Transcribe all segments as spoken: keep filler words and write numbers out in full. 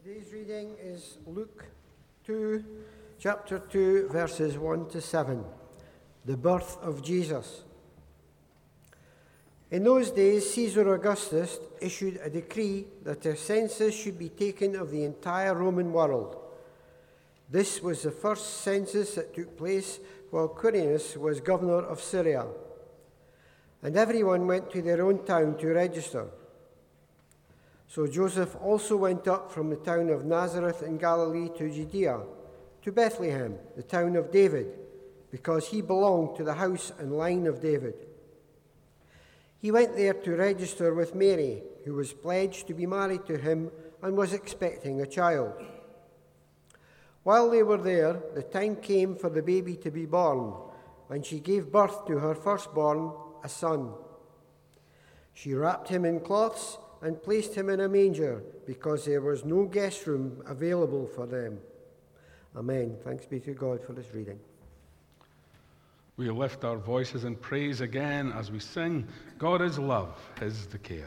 Today's reading is Luke two, chapter two, verses one to seven, the birth of Jesus. In those days, Caesar Augustus issued a decree that a census should be taken of the entire Roman world. This was the first census that took place while Quirinius was governor of Syria. And everyone went to their own town to register. So Joseph also went up from the town of Nazareth in Galilee to Judea, to Bethlehem, the town of David, because he belonged to the house and line of David. He went there to register with Mary, who was pledged to be married to him and was expecting a child. While they were there, the time came for the baby to be born, and she gave birth to her firstborn, a son. She wrapped him in cloths and placed him in a manger, because there was no guest room available for them. Amen. Thanks be to God for this reading. We lift our voices in praise again as we sing, God is love, His the care.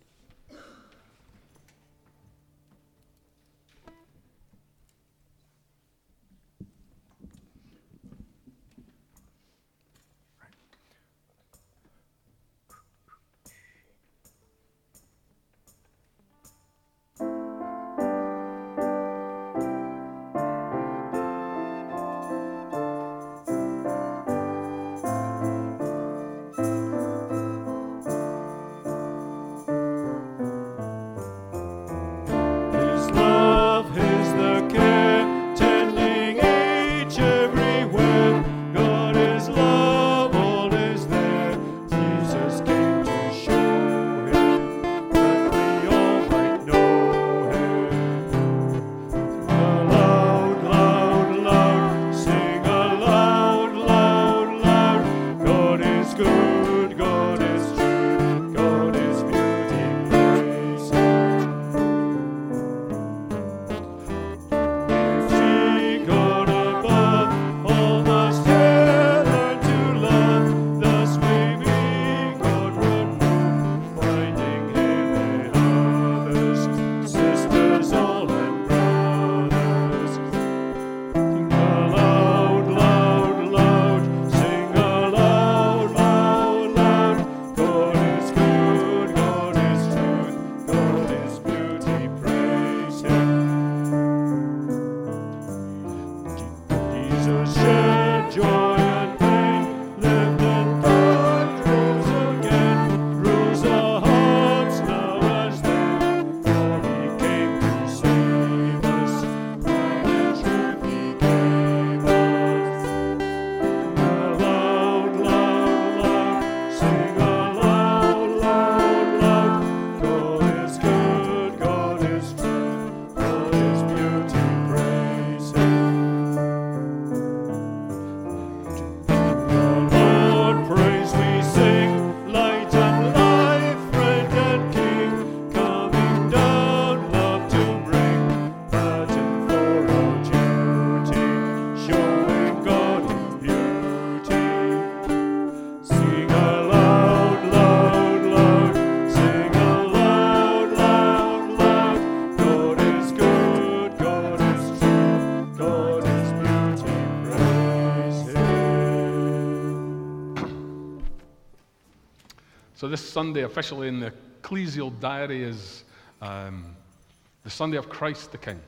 So this Sunday, officially in the ecclesial diary, is um, the Sunday of Christ the King.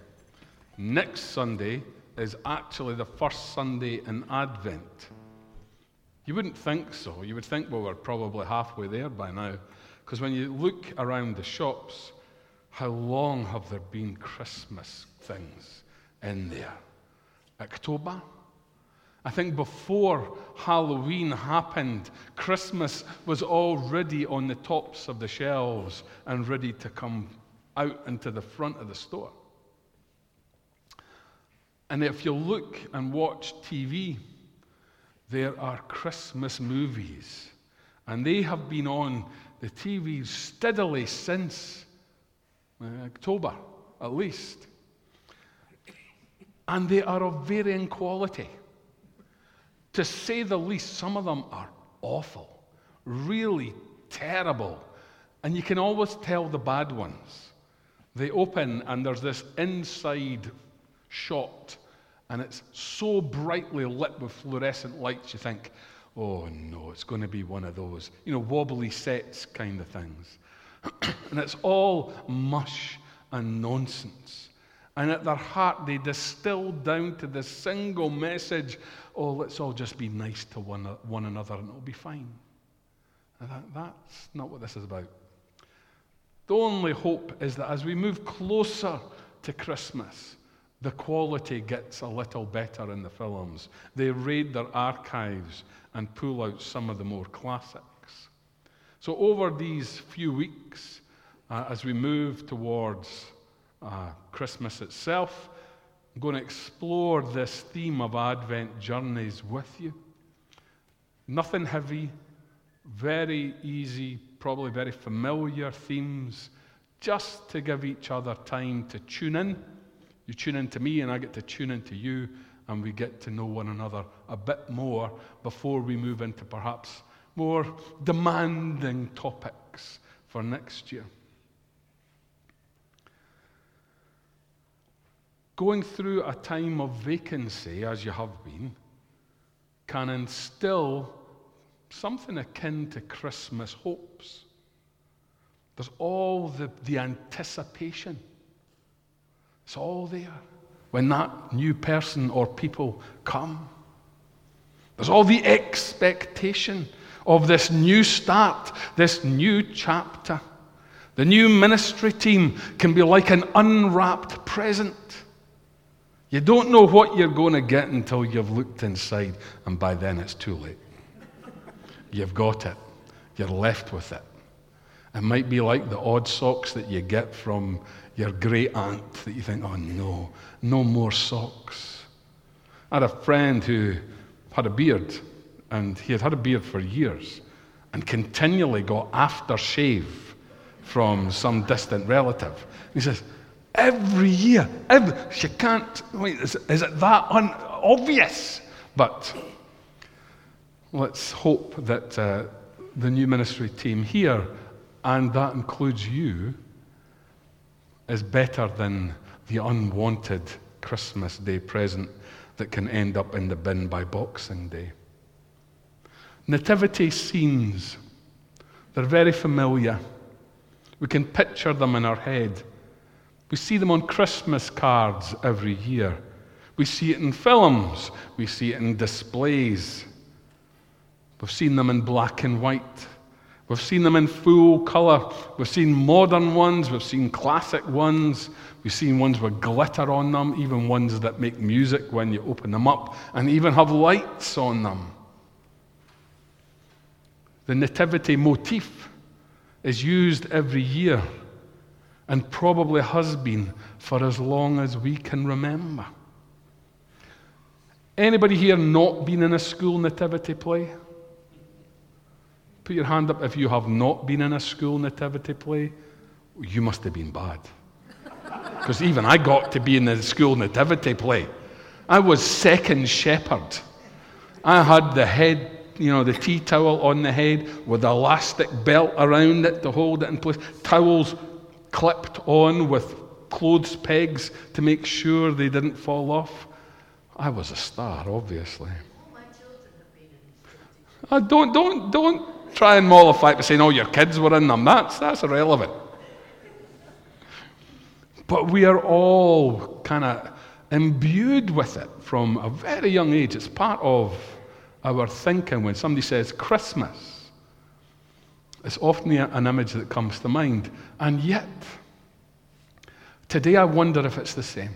Next Sunday is actually the first Sunday in Advent. You wouldn't think so. You would think, well, we're probably halfway there by now. Because when you look around the shops, how long have there been Christmas things in there? October? I think before Halloween happened, Christmas was already on the tops of the shelves and ready to come out into the front of the store. And if you look and watch T V, there are Christmas movies. And they have been on the T V steadily since uh, October, at least. And they are of varying quality. To say the least, some of them are awful, really terrible. And you can always tell the bad ones. They open and there's this inside shot, and it's so brightly lit with fluorescent lights, you think, oh no, it's going to be one of those, you know, wobbly sets kind of things. And it's all mush and nonsense. And at their heart, they distill down to this single message, oh, let's all just be nice to one, one another and it'll be fine. And that, that's not what this is about. The only hope is that as we move closer to Christmas, the quality gets a little better in the films. They raid their archives and pull out some of the more classics. So over these few weeks, uh, as we move towards uh, Christmas itself, I'm going to explore this theme of Advent journeys with you. Nothing heavy, very easy, probably very familiar themes, just to give each other time to tune in. You tune in to me and I get to tune in to you, and we get to know one another a bit more before we move into perhaps more demanding topics for next year. Going through a time of vacancy, as you have been, can instill something akin to Christmas hopes. There's all the, the anticipation. It's all there when that new person or people come. There's all the expectation of this new start, this new chapter. The new ministry team can be like an unwrapped present. You don't know what you're going to get until you've looked inside, and by then it's too late. You've got it. You're left with it. It might be like the odd socks that you get from your great aunt that you think, oh no, no more socks. I had a friend who had a beard, and he had had a beard for years and continually got aftershave from some distant relative. He says, every year, every, she can't, wait, is, is it that un- obvious? But let's hope that uh, the new ministry team here, and that includes you, is better than the unwanted Christmas Day present that can end up in the bin by Boxing Day. Nativity scenes, they're very familiar. We can picture them in our head. We see them on Christmas cards every year. We see it in films. We see it in displays. We've seen them in black and white. We've seen them in full color. We've seen modern ones. We've seen classic ones. We've seen ones with glitter on them, even ones that make music when you open them up, and even have lights on them. The nativity motif is used every year and probably has been for as long as we can remember. Anybody here not been in a school nativity play? Put your hand up if you have not been in a school nativity play. You must have been bad. Because even I got to be in the school nativity play. I was second shepherd. I had the head, you know, the tea towel on the head with the elastic belt around it to hold it in place. Towels clipped on with clothes pegs to make sure they didn't fall off. I was a star, obviously. All my children have been in Uh, don't, don't, don't try and mollify it by saying, oh, your kids were in them. That's, that's irrelevant. But we are all kind of imbued with it from a very young age. It's part of our thinking. When somebody says Christmas, it's often an image that comes to mind. And yet, today I wonder if it's the same.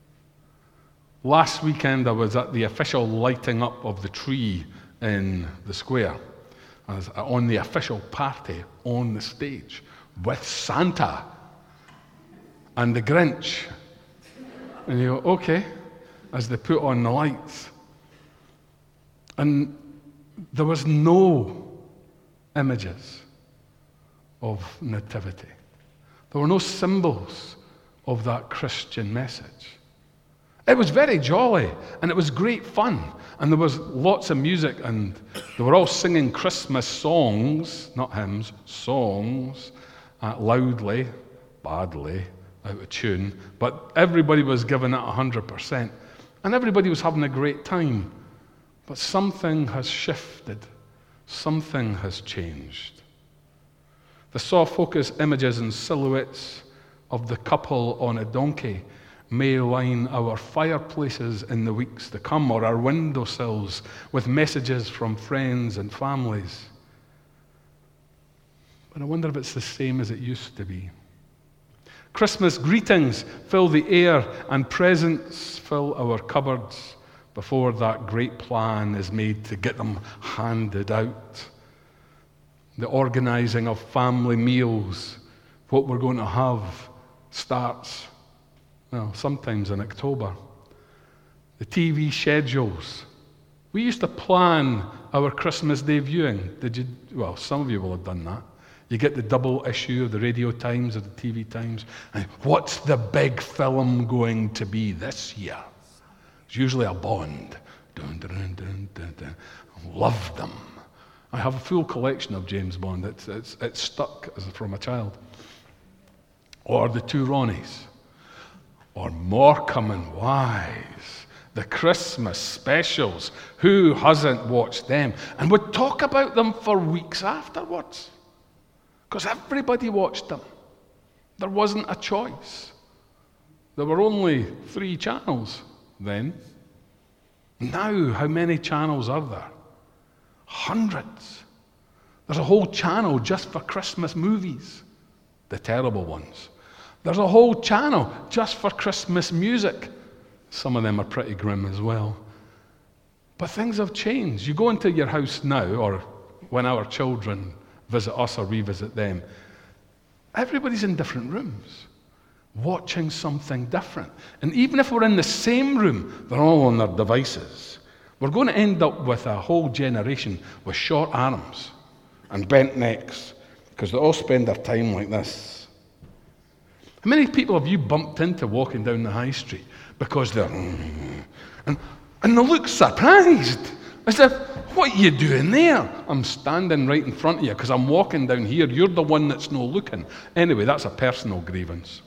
Last weekend I was at the official lighting up of the tree in the square. I was on the official party on the stage with Santa and the Grinch. And you go, okay, as they put on the lights. And there was no images of nativity. There were no symbols of that Christian message. It was very jolly, and it was great fun, and there was lots of music, and they were all singing Christmas songs, not hymns, songs, uh, loudly, badly, out of tune, but everybody was giving it one hundred percent. And everybody was having a great time. But something has shifted. Something has changed. The soft focus images and silhouettes of the couple on a donkey may line our fireplaces in the weeks to come, or our windowsills with messages from friends and families. But I wonder if it's the same as it used to be. Christmas greetings fill the air and presents fill our cupboards before that great plan is made to get them handed out. The organizing of family meals, what we're going to have, starts, well, sometimes in October. The T V schedules. We used to plan our Christmas Day viewing. Did you? Well, some of you will have done that. You get the double issue of the Radio Times or the T V Times. And what's the big film going to be this year? It's usually a Bond. Dun, dun, dun, dun, dun. Love them. I have a full collection of James Bond. It's, it's, it's stuck as from a child. Or the two Ronnies. Or Morecambe and Wise. The Christmas specials. Who hasn't watched them? And would talk about them for weeks afterwards. Because everybody watched them. There wasn't a choice. There were only three channels then. Now, how many channels are there? Hundreds. There's a whole channel just for Christmas movies, the terrible ones. There's a whole channel just for Christmas music. Some of them are pretty grim as well. But things have changed. You go into your house now, or when our children visit us or we visit them, everybody's in different rooms, watching something different. And even if we're in the same room, they're all on their devices. We're going to end up with a whole generation with short arms and bent necks, because they all spend their time like this. How many people have you bumped into walking down the high street because they're and, and they look surprised, as if, what are you doing there? I'm standing right in front of you because I'm walking down here. You're the one that's no looking. Anyway, that's a personal grievance.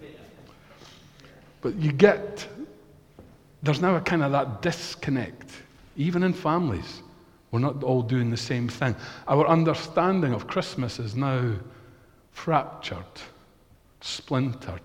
But you get, there's now a kind of that disconnect, even in families. We're not all doing the same thing. Our understanding of Christmas is now fractured, splintered.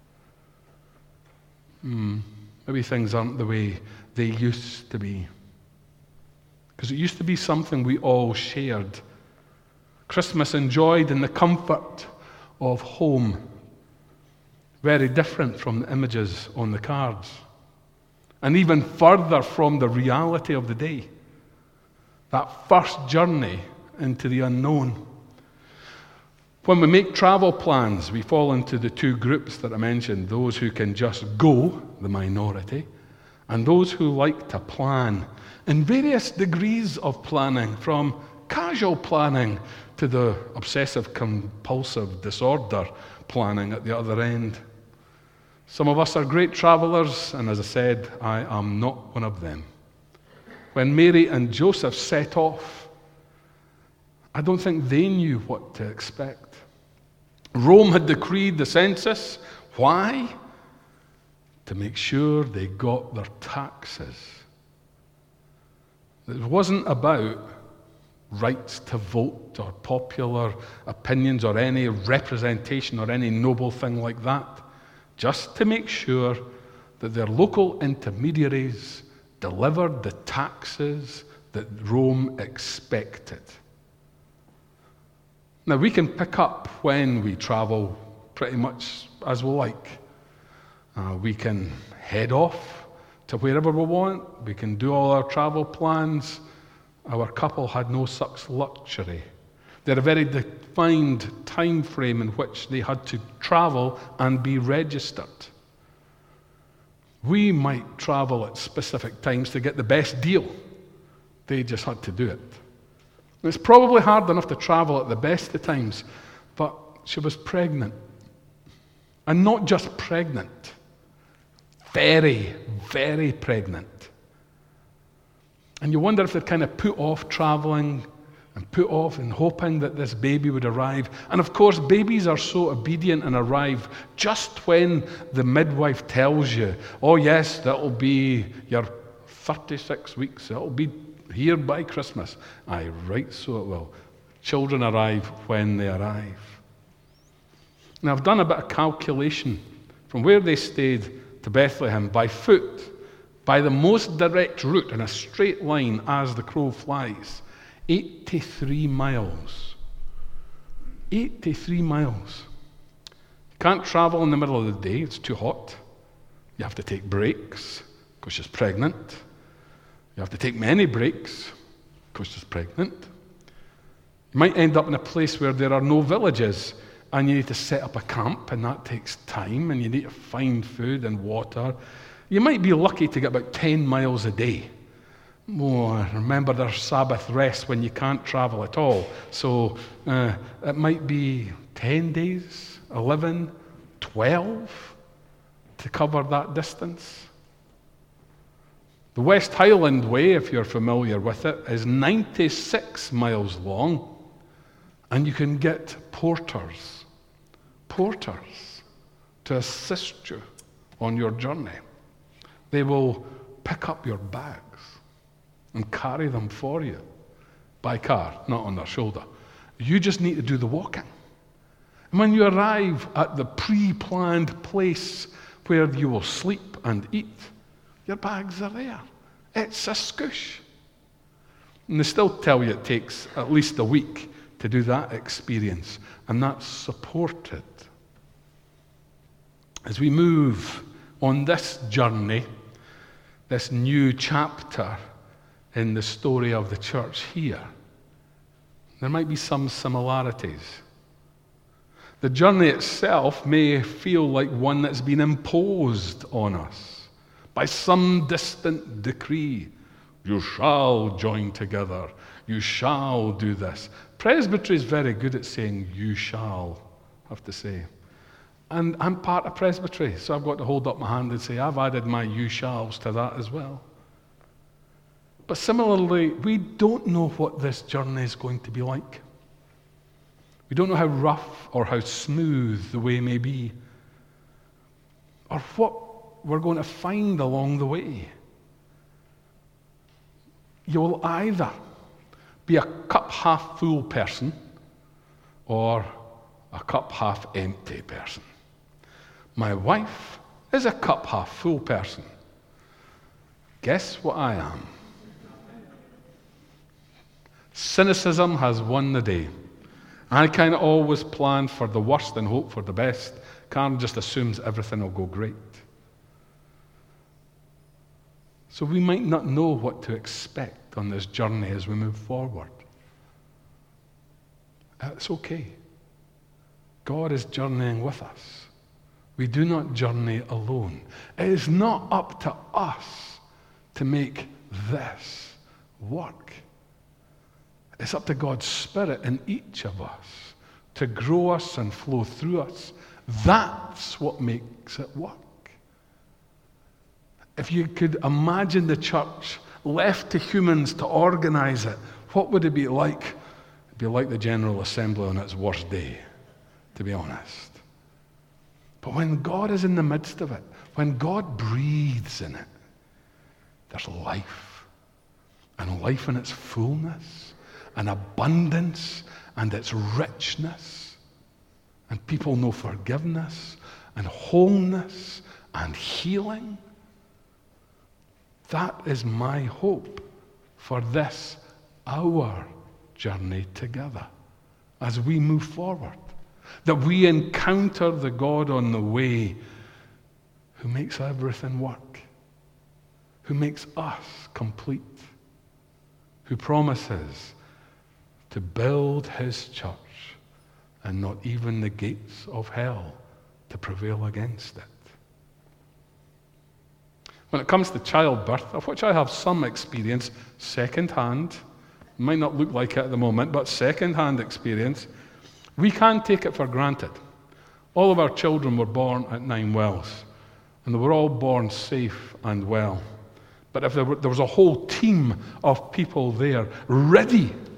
Hmm. Maybe things aren't the way they used to be. Because it used to be something we all shared. Christmas enjoyed in the comfort of home. Very different from the images on the cards. And even further from the reality of the day. That first journey into the unknown. When we make travel plans, we fall into the two groups that I mentioned. Those who can just go, the minority, and those who like to plan. In various degrees of planning, from casual planning to the obsessive-compulsive disorder planning at the other end. Some of us are great travelers, and as I said, I am not one of them. When Mary and Joseph set off, I don't think they knew what to expect. Rome had decreed the census. Why? To make sure they got their taxes. It wasn't about rights to vote or popular opinions or any representation or any noble thing like that. Just to make sure that their local intermediaries delivered the taxes that Rome expected. Now, we can pick up when we travel pretty much as we like. Uh, we can head off to wherever we want. We can do all our travel plans. Our couple had no such luxury. They had a very defined time frame in which they had to travel and be registered. We might travel at specific times to get the best deal. They just had to do it. It's probably hard enough to travel at the best of times, but she was pregnant. And not just pregnant, very, very pregnant. And you wonder if they'd kind of put off traveling and put off and hoping that this baby would arrive. And of course, babies are so obedient and arrive just when the midwife tells you, oh yes, that'll be your thirty-six weeks, it'll be here by Christmas. Aye, right, so it will. Children arrive when they arrive. Now, I've done a bit of calculation from where they stayed to Bethlehem by foot, by the most direct route in a straight line as the crow flies. eighty-three miles. eighty-three miles. You can't travel in the middle of the day, it's too hot. You have to take breaks, because she's pregnant. You have to take many breaks, because she's pregnant. You might end up in a place where there are no villages, and you need to set up a camp, and that takes time, and you need to find food and water. You might be lucky to get about ten miles a day. Oh, remember, there's Sabbath rest when you can't travel at all. So uh, it might be ten days, eleven, twelve to cover that distance. The West Highland Way, if you're familiar with it, is ninety-six miles long, and you can get porters, porters to assist you on your journey. They will pick up your bags and carry them for you by car, not on their shoulder. You just need to do the walking. And when you arrive at the pre-planned place where you will sleep and eat, your bags are there. It's a scoosh. And they still tell you it takes at least a week to do that experience, and that's supported. As we move on this journey, this new chapter in the story of the church here, there might be some similarities. The journey itself may feel like one that's been imposed on us by some distant decree. You shall join together. You shall do this. Presbytery is very good at saying you shall, I have to say. And I'm part of Presbytery, so I've got to hold up my hand and say, I've added my you shalls to that as well. But similarly, we don't know what this journey is going to be like. We don't know how rough or how smooth the way may be, or what we're going to find along the way. You will either be a cup half full person or a cup half empty person. My wife is a cup half full person. Guess what I am? Cynicism has won the day. I kind of always plan for the worst and hope for the best. Karen just assumes everything will go great. So we might not know what to expect on this journey as we move forward. It's okay. God is journeying with us. We do not journey alone. It is not up to us to make this work. It's up to God's Spirit in each of us to grow us and flow through us. That's what makes it work. If you could imagine the church left to humans to organize it, what would it be like? It'd be like the General Assembly on its worst day, to be honest. But when God is in the midst of it, when God breathes in it, there's life, and life in its fullness, and abundance, and its richness, and people know forgiveness, and wholeness, and healing. That is my hope for this, our journey together, as we move forward. That we encounter the God on the way who makes everything work, who makes us complete, who promises to build his church and not even the gates of hell to prevail against it. When it comes to childbirth, of which I have some experience, second-hand, might not look like it at the moment, but second-hand experience, we can take it for granted. All of our children were born at Nine Wells, and they were all born safe and well. But if there, were, there was a whole team of people there ready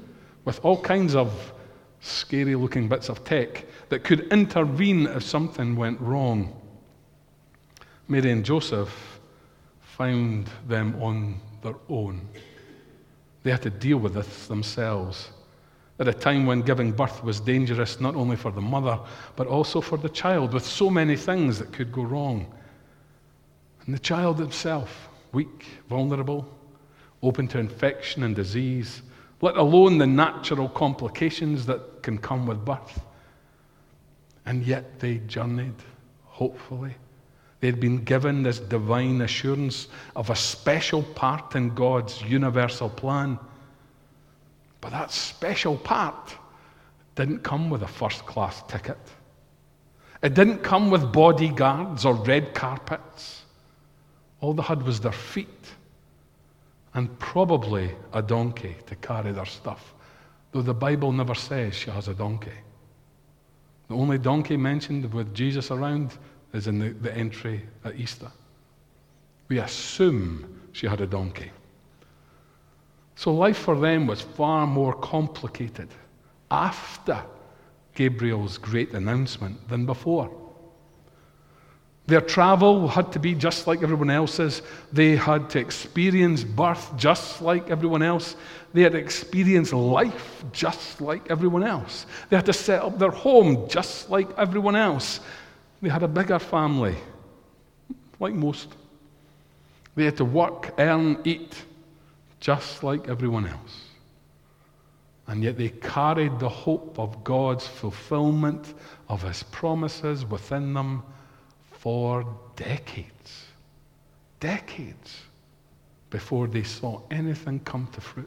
with all kinds of scary-looking bits of tech that could intervene if something went wrong. Mary and Joseph found them on their own. They had to deal with this themselves at a time when giving birth was dangerous not only for the mother, but also for the child, with so many things that could go wrong. And the child himself, weak, vulnerable, open to infection and disease, let alone the natural complications that can come with birth. And yet they journeyed, hopefully. They had been given this divine assurance of a special part in God's universal plan. But that special part didn't come with a first-class ticket. It didn't come with bodyguards or red carpets. All they had was their feet and probably a donkey to carry their stuff, though the Bible never says she has a donkey. The only donkey mentioned with Jesus around is in the, the entry at Easter. We assume she had a donkey. So life for them was far more complicated after Gabriel's great announcement than before. Their travel had to be just like everyone else's. They had to experience birth just like everyone else. They had to experience life just like everyone else. They had to set up their home just like everyone else. They had a bigger family, like most. They had to work, earn, eat, just like everyone else. And yet they carried the hope of God's fulfillment of His promises within them for decades. Decades before they saw anything come to fruit.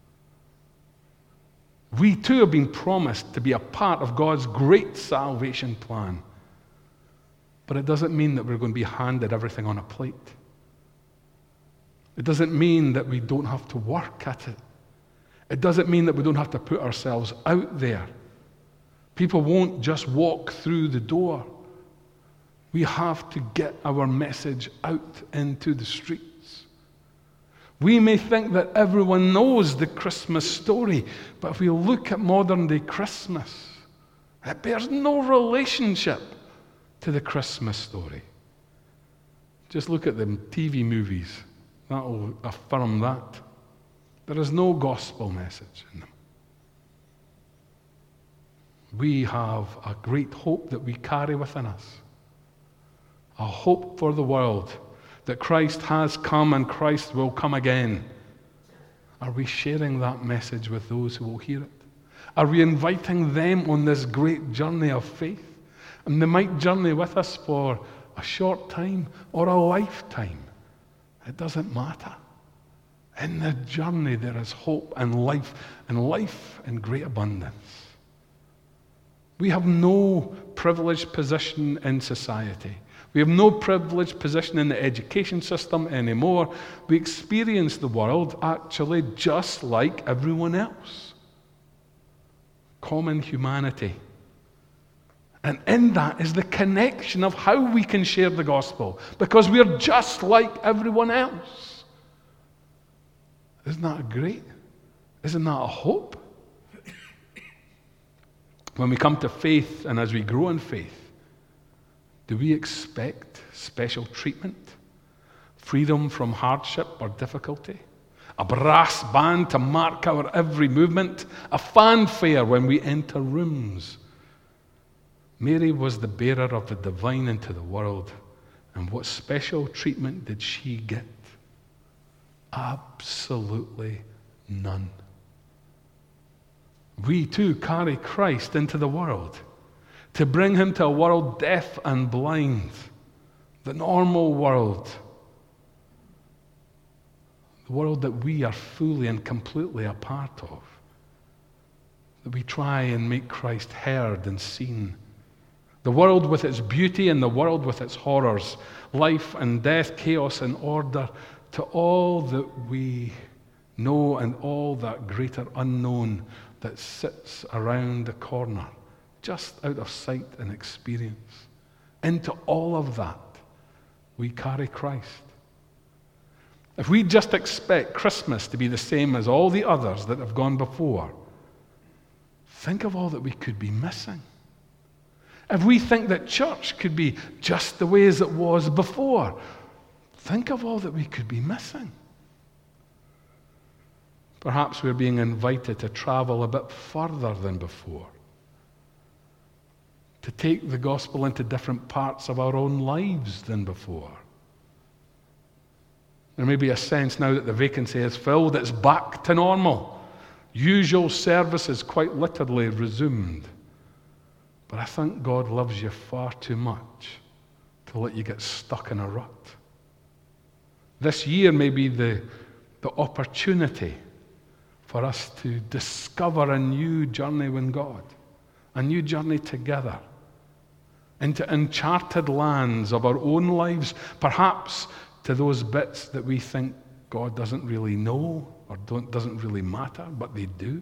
We too have been promised to be a part of God's great salvation plan. But it doesn't mean that we're going to be handed everything on a plate. It doesn't mean that we don't have to work at it. It doesn't mean that we don't have to put ourselves out there. People won't just walk through the door. We have to get our message out into the streets. We may think that everyone knows the Christmas story, but if we look at modern day Christmas, it bears no relationship to the Christmas story. Just look at the T V movies. That will affirm that. There is no gospel message in them. We have a great hope that we carry within us. A hope for the world that Christ has come and Christ will come again. Are we sharing that message with those who will hear it? Are we inviting them on this great journey of faith? And they might journey with us for a short time or a lifetime. It doesn't matter. In the journey there is hope and life, and life in great abundance. We have no privileged position in society. We have no privileged position in the education system anymore. We experience the world actually just like everyone else. Common humanity. And in that is the connection of how we can share the gospel, because we're just like everyone else. Isn't that great? Isn't that a hope? When we come to faith and as we grow in faith, do we expect special treatment? Freedom from hardship or difficulty? A brass band to mark our every movement? A fanfare when we enter rooms? Mary was the bearer of the divine into the world. And what special treatment did she get? Absolutely none. We too carry Christ into the world to bring him to a world deaf and blind, the normal world, the world that we are fully and completely a part of, that we try and make Christ heard and seen. The world with its beauty and the world with its horrors, life and death, chaos and order, to all that we know and all that greater unknown that sits around the corner, just out of sight and experience. Into all of that, we carry Christ. If we just expect Christmas to be the same as all the others that have gone before, think of all that we could be missing. If we think that church could be just the way as it was before, think of all that we could be missing. Perhaps we're being invited to travel a bit further than before, to take the gospel into different parts of our own lives than before. There may be a sense now that the vacancy is filled, it's back to normal. Usual service is quite literally resumed. But I think God loves you far too much to let you get stuck in a rut. This year may be the, the opportunity for us to discover a new journey with God, a new journey together, into uncharted lands of our own lives, perhaps to those bits that we think God doesn't really know or don't, doesn't really matter, but they do.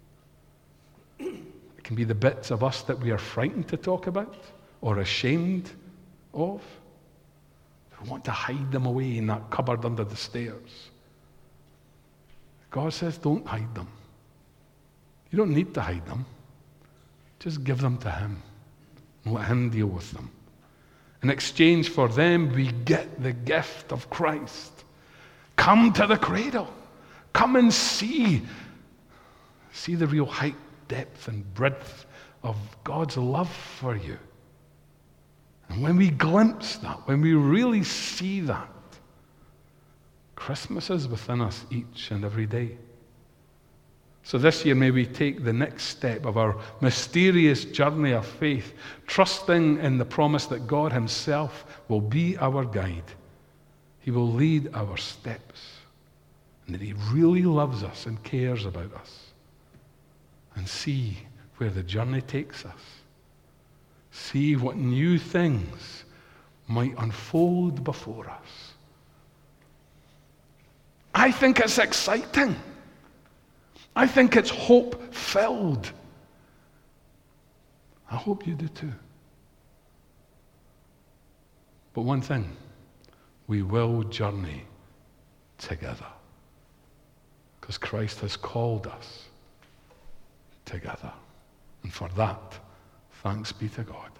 It can be the bits of us that we are frightened to talk about or ashamed of. We want to hide them away in that cupboard under the stairs. God says, don't hide them. You don't need to hide them. Just give them to Him and let Him deal with them. In exchange for them, we get the gift of Christ. Come to the cradle. Come and see. See the real height, depth, and breadth of God's love for you. And when we glimpse that, when we really see that, Christmas is within us each and every day. So this year, may we take the next step of our mysterious journey of faith, trusting in the promise that God Himself will be our guide. He will lead our steps, and that He really loves us and cares about us. And see where the journey takes us. See what new things might unfold before us. I think it's exciting. I think it's hope-filled. I hope you do too. But one thing, we will journey together, because Christ has called us together. And for that, thanks be to God.